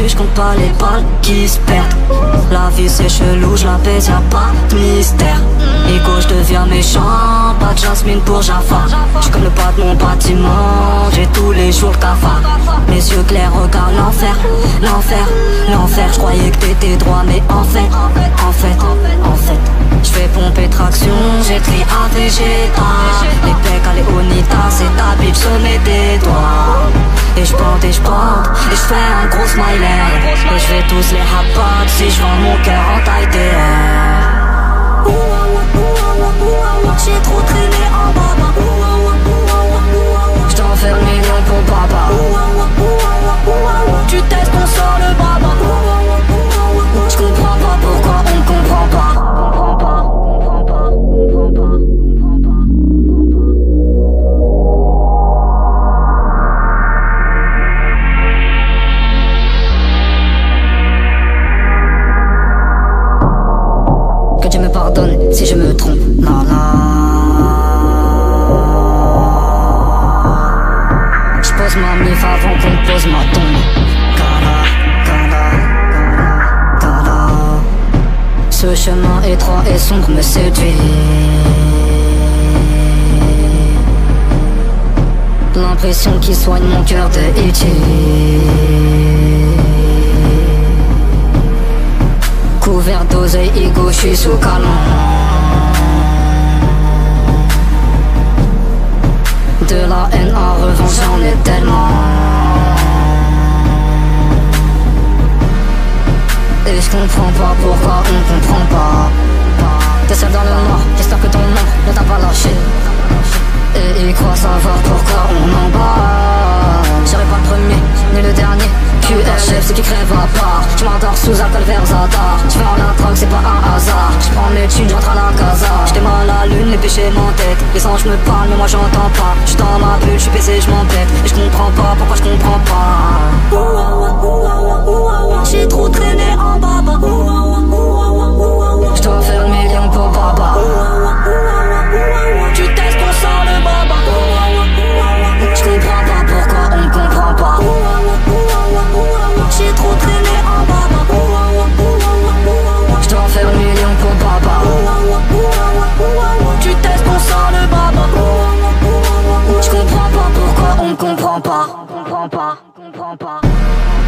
perdu, je compte pas les balles qui se perdent. La vie c'est chelou, je la baise, y'a pas de mystère. Ego, je deviens méchant, pas de Jasmine pour Jaffa. J'suis comme le pas de mon bâtiment, j'ai tous les jours le cafard. Mes yeux clairs regardent l'enfer, l'enfer, l'enfer. J'croyais que t'étais droit, mais en fait, j'fais pomper traction, j'ai tri à Vegeta. Les pecs à Léonita, c'est ta bitch, sommet des doigts. Et j'bande, et j'fais un gros smiley. Et j'vais tous les rapacs si j'vends mon cœur en taille DR. J'ai trop traîné en baba. J't'en fais 1 million pour papa. Tu testes, on sort le baba. J'comprends pas pourquoi on me comprend pas. Que Dieu me pardonne si je me trompe. Non, non. J'pose ma mif avant qu'on pose ma tombe. Gala. Ce chemin étroit et sombre me séduit. L'impression qui soigne mon cœur de E.T. Couvert d'oseille, ego, j'suis sous canon. De la haine en revanche, j'en ai tellement. Et j'comprends pas pourquoi on comprend pas. T'es seul dans le noir, j'espère que ton nom ne t'a pas lâché. Et ils croient savoir pourquoi on en bat. J'serai pas le premier, ni le dernier. QRF, c'est qui crève à part. J'm'endors sous alcool vers Zadar. J'vais en la drogue, c'est pas un hasard. J'prends mes thunes, j'entre à la casa. J'étais mal à la lune, les péchés m'entêtent. Les anges me parlent, mais moi j'entends pas. J'suis dans ma bulle, j'suis baissé, j'm'embête. Et j'comprends pas pourquoi j'comprends pas. J'ai trop traîné en baba. J'dois faire 1 million pour papa. Tu testes, on sort le baba. J'comprends pas pourquoi on me comprend pas. J'ai trop traîné en baba. J'dois faire 1 million pour papa. Tu testes, on sort le baba. J'comprends pas pourquoi on me comprend pas.